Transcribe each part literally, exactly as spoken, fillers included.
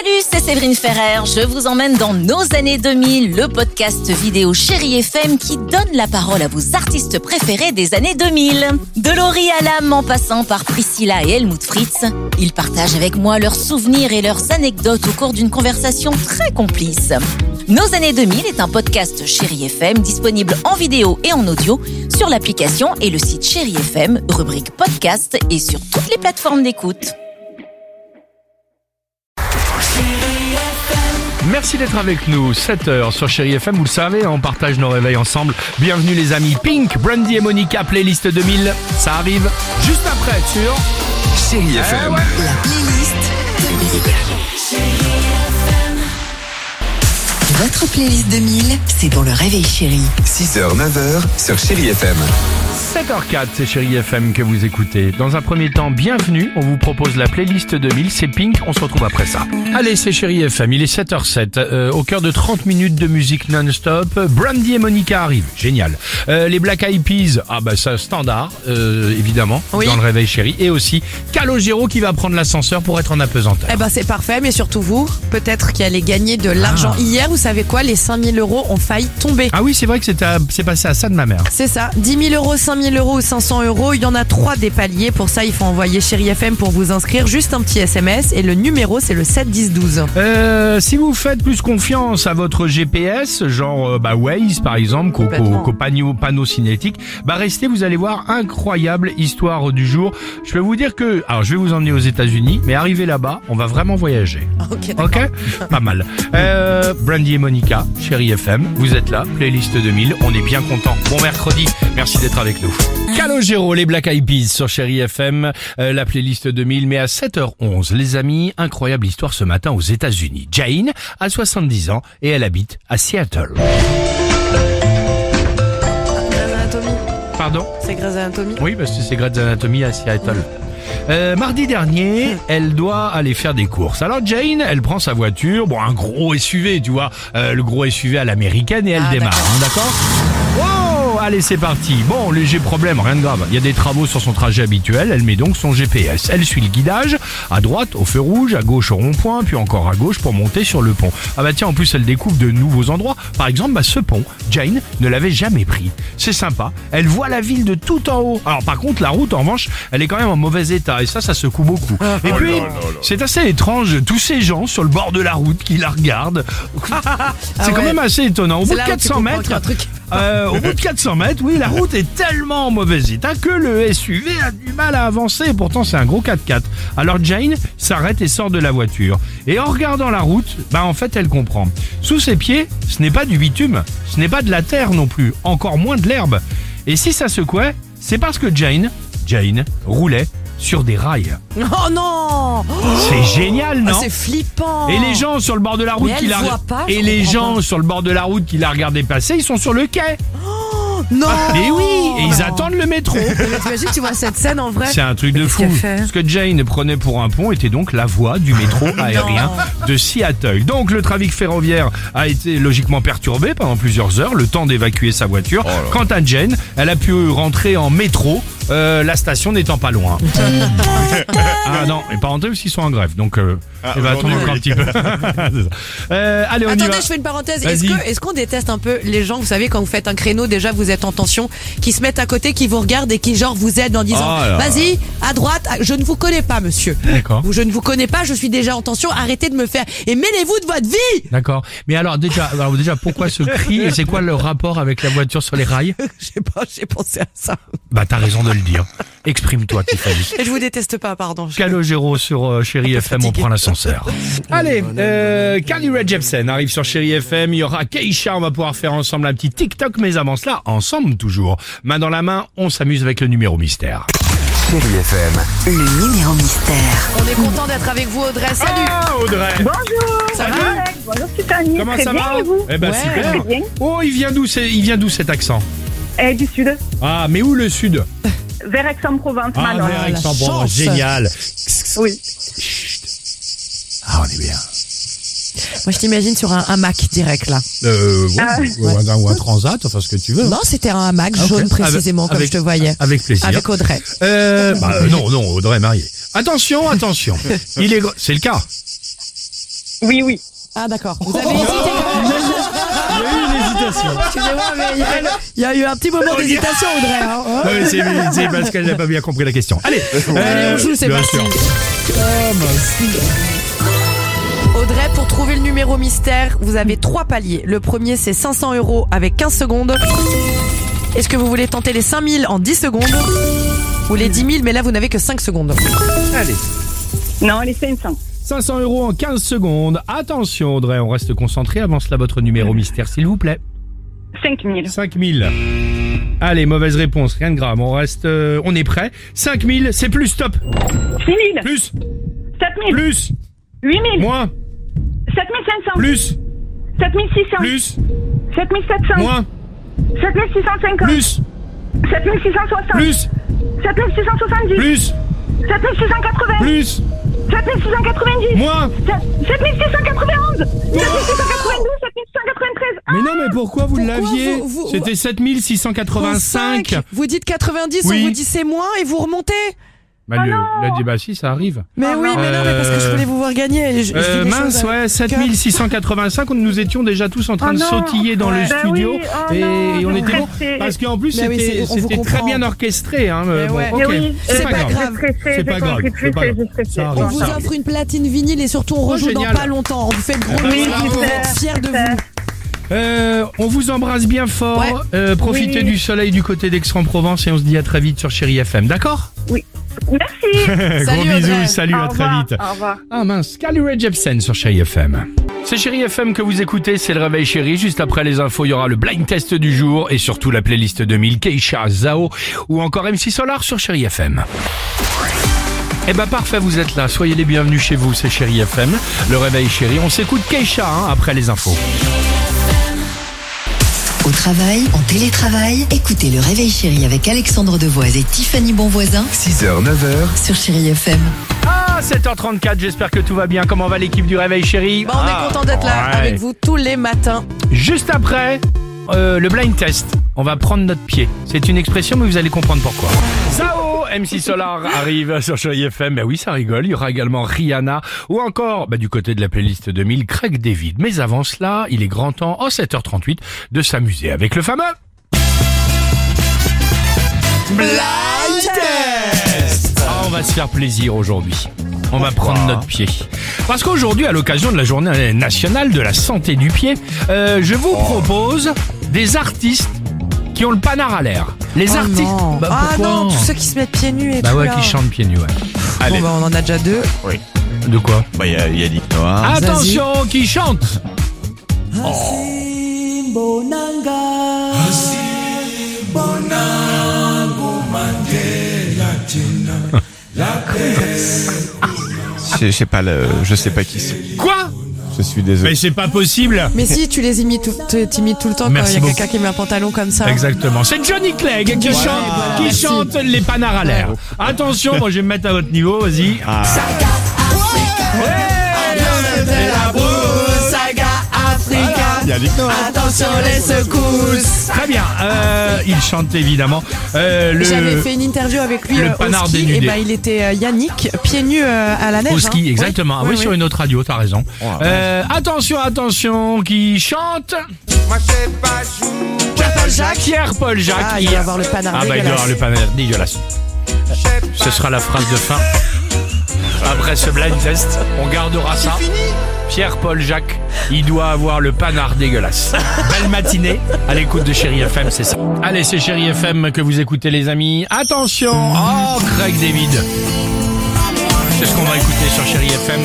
Salut, c'est Séverine Ferrer. Je vous emmène dans nos années deux mille, le podcast vidéo Chérie F M qui donne la parole à vos artistes préférés des années deux mille. De Laurie Hallam en passant par Priscilla et Helmut Fritz, ils partagent avec moi leurs souvenirs et leurs anecdotes au cours d'une conversation très complice. Nos années deux mille est un podcast Chérie F M disponible en vidéo et en audio sur l'application et le site Chérie F M, rubrique podcast et sur toutes les plateformes d'écoute. Merci d'être avec nous, sept heures sur Chérie F M, vous le savez, on partage nos réveils ensemble. Bienvenue les amis, Pink, Brandy et Monica, playlist deux mille, ça arrive juste après sur Chérie F M. Eh ouais. La playlist deux mille. Votre playlist deux mille, c'est dans le réveil chéri. six heures neuf heures sur Chérie F M. sept heures quatre, c'est Chérie F M que vous écoutez. Dans un premier temps, bienvenue, on vous propose la playlist deux mille, c'est Pink, on se retrouve après ça. Allez, c'est Chérie F M, il est sept heures sept, euh, au cœur de trente minutes de musique non-stop, Brandy et Monica arrivent, génial. Euh, les Black Eyed Peas, ah bah ça standard, euh, évidemment, Oui. dans le réveil chéri, et aussi Calogero qui va prendre l'ascenseur pour être en apesanteur. Eh ben c'est parfait, mais surtout vous, peut-être qui allez gagner de l'argent. Ah. Hier, vous savez quoi, les cinq mille euros ont failli tomber. Ah oui, c'est vrai que c'était à- c'est passé à ça de ma mère. C'est ça, dix mille euros, cinq mille euros ou cinq cents euros, il y en a trois des paliers. Pour ça, il faut envoyer Chérie F M pour vous inscrire, juste un petit S M S et le numéro c'est le sept dix douze. Euh, si vous faites plus confiance à votre G P S, genre euh, bah Waze par exemple, qu'au, qu'au, Complètement. qu'au panneau, panneau cinétique, bah restez, vous allez voir, incroyable histoire du jour. Je peux vous dire que, alors je vais vous emmener aux États-Unis, mais arrivé là-bas, on va vraiment voyager. Ok, d'accord. Ok, pas mal. Euh, Brandy et Monica, Chérie F M, vous êtes là, playlist deux mille, on est bien content. Bon mercredi, merci d'être avec nous. Calogero, les Black Eyed Peas sur Chérie F M, euh, la playlist deux mille, mais à sept heures onze, les amis, incroyable histoire ce matin aux États-Unis. Jane a soixante-dix ans et elle habite à Seattle. Grey's Anatomy. Pardon? C'est Grey's Anatomy. Oui, parce que c'est Grey's Anatomy à Seattle. Euh, mardi dernier, elle doit aller faire des courses. Alors Jane, elle prend sa voiture, bon un gros S U V, tu vois, euh, le gros S U V à l'américaine et elle Ah, démarre, d'accord. hein, d'accord? Wow, allez c'est parti. Bon, léger problème, rien de grave. Il y a des travaux sur son trajet habituel, elle met donc son G P S. Elle suit le guidage, à droite au feu rouge, à gauche au rond-point, puis encore à gauche pour monter sur le pont. Ah bah tiens, en plus elle découvre de nouveaux endroits. Par exemple, bah ce pont, Jane ne l'avait jamais pris. C'est sympa, elle voit la ville de tout en haut. Alors par contre, la route en revanche, elle est quand même en mauvais état et ça, ça secoue beaucoup. Et puis, c'est assez étrange, tous ces gens sur le bord de la route qui la regardent. C'est Ah quand ouais. même assez étonnant. Au C'est bout de là où tu quatre cents comprends mètres, qu'il y a un truc. euh, au bout de quatre cents mètres, oui, la route est tellement en mauvais état que le S U V a du mal à avancer. Et pourtant, c'est un gros quatre-quatre. Alors Jane s'arrête et sort de la voiture. Et en regardant la route, bah en fait, elle comprend. Sous ses pieds, ce n'est pas du bitume, ce n'est pas de la terre non plus, encore moins de l'herbe. Et si ça secouait, c'est parce que Jane, Jane roulait sur des rails. Oh non. C'est génial, non? Ah, c'est flippant. Et les gens sur le bord de la route Mais qui elle la voit pas, je et les comprends gens pas. sur le bord de la route qui la regardaient passer, ils sont sur le quai. Non. Et oui, et ils attendent le métro. Mais t'imagines, tu vois cette scène en vrai. C'est un truc de qu'est-ce fou. qu'elle fait Ce que Jane prenait pour un pont était donc la voie du métro aérien de Seattle. Donc le trafic ferroviaire a été logiquement perturbé pendant plusieurs heures, le temps d'évacuer sa voiture. Quant à Jane, elle a pu rentrer en métro, euh, la station n'étant pas loin. Ah non, et pas rentrer parce qu'ils sont en grève. Donc euh, elle va attendre encore un petit peu. euh, allez, on y Attendez, va. je fais une parenthèse. Est-ce Vas-y. que, est-ce qu'on déteste un peu les gens, vous savez, quand vous faites un créneau, déjà vous êtes en tension, qui se mettent à côté, qui vous regardent et qui genre vous aident en disant, Oh là là. vas-y, à droite, je ne vous connais pas, monsieur. D'accord. Ou je ne vous connais pas, je suis déjà en tension, arrêtez de me faire, et mêlez-vous de votre vie! D'accord. Mais alors déjà, alors déjà, pourquoi ce cri et c'est quoi le rapport avec la voiture sur les rails? Je sais pas, j'ai pensé à ça. Bah t'as raison de le dire. Exprime-toi, Tiffany. Et je vous déteste pas, pardon. Je- Calogero sur euh, Chérie F M, on fatigué. prend l'ascenseur. Allez, euh, Carly Rae Jepsen arrive sur Chérie F M, il y aura Keisha, on va pouvoir faire ensemble un petit TikTok, mais avant cela, ensemble toujours. Main dans la main, on s'amuse avec le numéro mystère. Chérie F M. Le numéro mystère. On est content d'être avec vous, Audrey. Salut! Ah, Audrey. Bonjour, Ça Salut. va? Alex. Bonjour Tiffany. Comment Très ça bien, va? et vous? Eh ben Ouais. super. Très bien. Oh, il vient d'où c'est, il vient d'où cet accent? Euh, du sud, Ah, mais où le sud? vers Aix-en-Provence, Ah, Manon. vers la Aix-en-Provence, chance. génial. Oui. Ah, on est bien. Moi, je t'imagine sur un hamac direct, là. Euh, ouais, Ah. ou, un, ou un transat, enfin ce que tu veux. Non, c'était un hamac Ah, ok. jaune précisément, Avec- comme je te voyais. Avec plaisir. Avec Audrey. Euh, bah, euh, non, non, Audrey est mariée. Attention, attention. Il est, gr- c'est le cas. Oui, oui. Ah d'accord. Vous avez hésité quand même. Il y a eu une hésitation. Excusez-moi, mais il y, a, il y a eu un petit moment d'hésitation, Audrey. Hein. Non, mais c'est, c'est parce qu'elle n'a pas bien compris la question. Allez, Allez, on joue, c'est bien parti. sûr. Audrey, pour trouver le numéro mystère, vous avez trois paliers. Le premier, c'est cinq cents euros avec quinze secondes. Est-ce que vous voulez tenter les cinq mille en dix secondes ou les dix mille, mais là, vous n'avez que cinq secondes. Allez. Non, les cinq cents. cinq cents euros en quinze secondes. Attention, Audrey, on reste concentré. Avant cela, votre numéro mystère, s'il vous plaît. cinq mille. cinq mille. Allez, mauvaise réponse, rien de grave. On reste, euh, on est prêt. cinq mille, c'est plus, stop. six mille. Plus, sept mille. plus, huit mille. moins, sept mille cinq cents. plus, sept mille six cents. plus, sept mille sept cents. moins, sept mille six cent cinquante. plus, sept mille six cent soixante. plus, sept mille six cent soixante-dix. plus, sept mille six cent quatre-vingts. plus, sept mille six cent quatre-vingt-dix. moins. sept mille six cent quatre-vingt-onze. sept mille six cent quatre-vingt-douze. sept mille six cent quatre-vingt-treize. Mais non, mais pourquoi vous Pourquoi l'aviez vous- vous- C'était sept mille six cent quatre-vingt-cinq. Vous dites quatre-vingt-dix, Oui. on vous dit c'est moins et vous remontez. Bah, le, là, dit, bah si, ça arrive. Mais oui, mais non, mais parce que je voulais vous voir gagner. et je- je Euh, dis les mince, choses ouais, avec sept mille six cent quatre-vingt-cinq, nous étions déjà tous en train Oh de non. sautiller dans le Ouais. Bah studio oui, oh et non, on je était bon. stressais. Parce qu'en plus, Mais oui, c'était, c'est- on vous c'était très comprend. bien orchestré. Hein, Mais bon, ouais. ok. Mais oui, c'est c'est pas pas grave. grave. J'ai stressé, C'est j'ai pas grave, compris c'est plus pas et grave. j'ai stressé. Ça arrive. On Bon, vous ça va. offre une platine vinyle et surtout on rejoue génial. dans pas longtemps. On vous fait de gros Oui, bisous. On super, va être fiers de super. vous. Euh, on vous embrasse bien fort. Ouais. Euh, profitez Oui. du soleil du côté d'Aix-en-Provence et on se dit à très vite sur Chérie F M. D'accord? Oui. Merci. Gros Salut, bisous, Audrey. salut, Au à très revoir. vite. Au revoir. Ah mince, Carly Rae Jepsen sur Chérie F M. C'est Chérie F M que vous écoutez, c'est le réveil chéri. Juste après les infos, il y aura le blind test du jour et surtout la playlist deux mille, Keisha, Zao ou encore M C Solar sur Chérie F M. Eh ben parfait, vous êtes là. Soyez les bienvenus chez vous, c'est Chérie F M. Le réveil chéri, on s'écoute Keisha hein, après les infos. Au travail, en télétravail, écoutez le Réveil Chéri avec Alexandre Devoise et Tiffany Bonvoisin six heures, neuf heures. sur Chéri F M. Ah, sept heures trente-quatre, j'espère que tout va bien. Comment va l'équipe du réveil chéri? Bon, on Ah, est content d'être là ouais. avec vous tous les matins. Juste après, euh, le blind test, on va prendre notre pied. C'est une expression, mais vous allez comprendre pourquoi. Zao, M C Solar arrive sur Chérie F M. Ben oui, ça rigole. Il y aura également Rihanna ou encore, bah, du côté de la playlist deux mille, Craig David. Mais avant cela, il est grand temps, en sept heures trente-huit, de s'amuser avec le fameux blind test. Ah, on va se faire plaisir aujourd'hui. On va prendre notre pied. Parce qu'aujourd'hui, à l'occasion de la journée nationale de la santé du pied, euh, je vous propose des artistes qui ont le panard à l'air. Les Oh artistes... non. Bah, ah pourquoi non, tous ceux qui se mettent pieds nus et Bah tout ouais, là. qui chantent pieds nus, ouais. Allez, Bon bah on en a déjà deux. de quoi Bah, il y a Yannick Noah. Attention, qui chante. Je je sais pas, le, je sais pas qui c'est. Quoi? Je suis désolé. Mais c'est pas possible. Mais si tu les imites tout, tu t'imites tout le temps Merci quand il y a beaucoup. quelqu'un qui met un pantalon comme ça. Exactement. C'est Johnny Clegg qui chante, qui merci. chante les panards à l'air. Attention, moi je vais me mettre à votre niveau, vas-y. Ah. Yannick Noah. Attention les secousses. Très bien. Euh, il chante évidemment. Euh, le J'avais fait une interview avec lui le euh, panard au ski dénudé. et bah il était euh, Yannick pieds nus euh, à la neige. au ski, hein. exactement. Ah Oui, oui, oui, sur oui. une autre radio, t'as raison. Oh, la Euh, attention, attention, qui chante Pierre-Paul Jacques. Pierre-Paul Jacques. Ah, il doit avoir le panard Ah bah il doit dégueulasse. avoir le panard dégueulasse. Ce sera la phrase de fin. Après ce blind test, on gardera ça. Pierre-Paul Jacques, il doit avoir le panard dégueulasse. Belle matinée à l'écoute de Chérie F M, c'est ça. Allez, c'est Chérie F M que vous écoutez les amis. Attention, oh Craig David. C'est ce qu'on va écouter sur Chérie F M.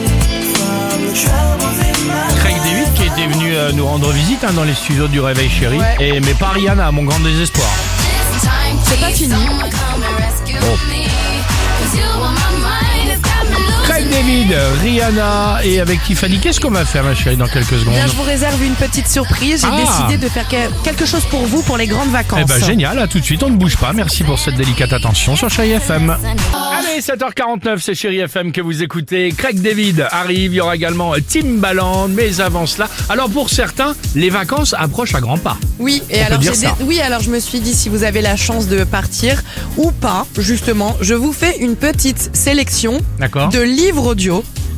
Craig David qui était venu euh, nous rendre visite hein, dans les studios du Réveil Chéri. Ouais. Et mais pas Rihanna, à mon grand désespoir. C'est pas fini. Craig David, Rihanna et avec Tiffany, qu'est-ce qu'on va faire ma chérie dans quelques secondes? Bien, je vous réserve une petite surprise. J'ai Ah. décidé de faire que- quelque chose pour vous pour les grandes vacances. Eh ben génial, à tout de suite, on ne bouge pas. Merci pour cette délicate attention sur Chérie F M. Allez, sept heures quarante-neuf, c'est Chérie F M que vous écoutez. Craig David arrive, il y aura également Timbaland, mais avant cela, alors pour certains, les vacances approchent à grands pas. Oui, et On alors peut dire j'ai ça. dé- oui, alors je me suis dit si vous avez la chance de partir ou pas, justement, je vous fais une petite sélection D'accord. de livres audio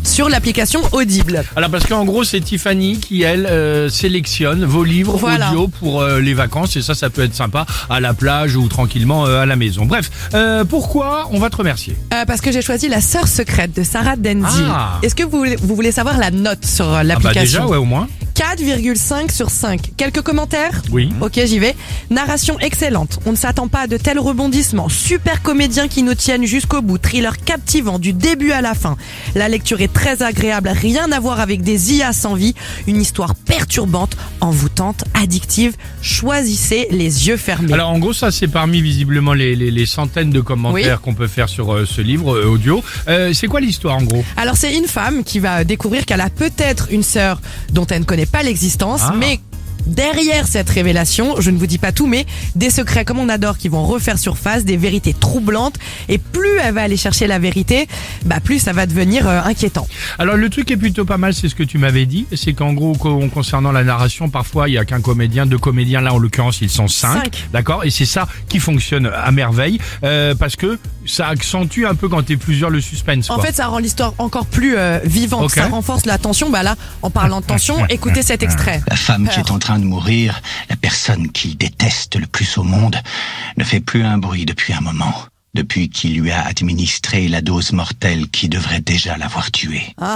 sur l'application Audible. Alors parce qu'en gros c'est Tiffany qui elle euh, sélectionne vos livres Voilà. audio pour euh, les vacances et ça ça peut être sympa à la plage ou tranquillement euh, à la maison. Bref, euh, pourquoi on va te remercier? Euh, parce que j'ai choisi La Sœur secrète de Sarah Denzil. Ah. Est-ce que vous voulez, vous voulez savoir la note sur euh, Ah bah l'application? déjà ouais au moins. quatre virgule cinq sur cinq. Quelques commentaires? Oui. Ok, j'y vais. Narration excellente. On ne s'attend pas à de tels rebondissements. Super comédiens qui nous tiennent jusqu'au bout. Thriller captivant du début à la fin. La lecture est très agréable. Rien à voir avec des I A sans vie. Une histoire perturbante, envoûtante, addictive. Choisissez les yeux fermés. Alors en gros ça c'est parmi visiblement les, les, les centaines de commentaires Oui. qu'on peut faire sur euh, ce livre euh, audio. Euh, c'est quoi l'histoire en gros? Alors c'est une femme qui va découvrir qu'elle a peut-être une sœur dont elle ne connaît pas l'existence, Ah. mais derrière cette révélation, je ne vous dis pas tout, mais des secrets comme on adore qui vont refaire surface, des vérités troublantes, et plus elle va aller chercher la vérité, bah plus ça va devenir euh, inquiétant. Alors le truc est plutôt pas mal, c'est ce que tu m'avais dit, c'est qu'en gros con- concernant la narration, parfois il y a qu'un comédien, deux comédiens, là en l'occurrence ils sont cinq, Cinq. d'accord, et c'est ça qui fonctionne à merveille, euh, parce que ça accentue un peu quand t'es plusieurs le suspense. En quoi. fait, ça rend l'histoire encore plus euh, vivante, Ok. ça renforce la tension. Bah là, en parlant de tension, écoutez cet extrait. La femme qui est en train de mourir, la personne qu'il déteste le plus au monde, ne fait plus un bruit depuis un moment. Depuis qu'il lui a administré la dose mortelle qui devrait déjà l'avoir tué. Ah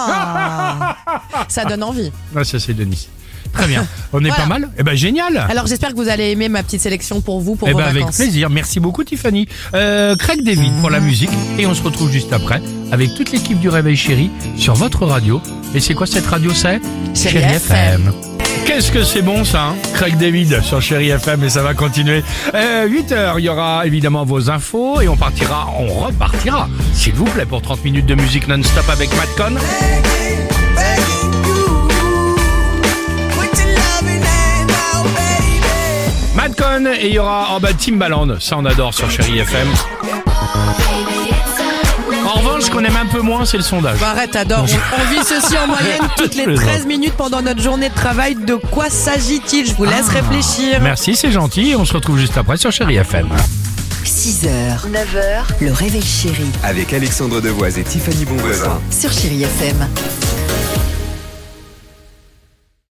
ah Ça donne envie. Ah, ça c'est Denis. Très bien, on est Voilà. pas mal. Eh ben génial. Alors j'espère que vous allez aimer ma petite sélection pour vous, pour Eh vos ben avec vacances. plaisir, merci beaucoup Tiffany. Euh, Craig David pour la musique et on se retrouve juste après avec toute l'équipe du Réveil Chéri sur votre radio. Et c'est quoi cette radio c'est? Chéri F M. Qu'est-ce que c'est bon ça, hein Craig David sur Chéri F M et ça va continuer. Euh, huit heures, il y aura évidemment vos infos et on partira, on repartira, s'il vous plaît, pour trente minutes de musique non-stop avec Matt Con. Matt Con et il y aura en bas Timbaland, ça on adore sur Chéri F M. En revanche, ce qu'on aime un peu moins, c'est le sondage. Bah arrête, adore. On, on vit ceci en moyenne toutes les treize minutes pendant notre journée de travail. De quoi s'agit-il? Je vous laisse réfléchir. Merci, c'est gentil. On se retrouve juste après sur Chéri F M. six heures, neuf heures, le réveil chéri Avec Alexandre Devoise et Tiffany Bonvoisin. sur Chéri F M.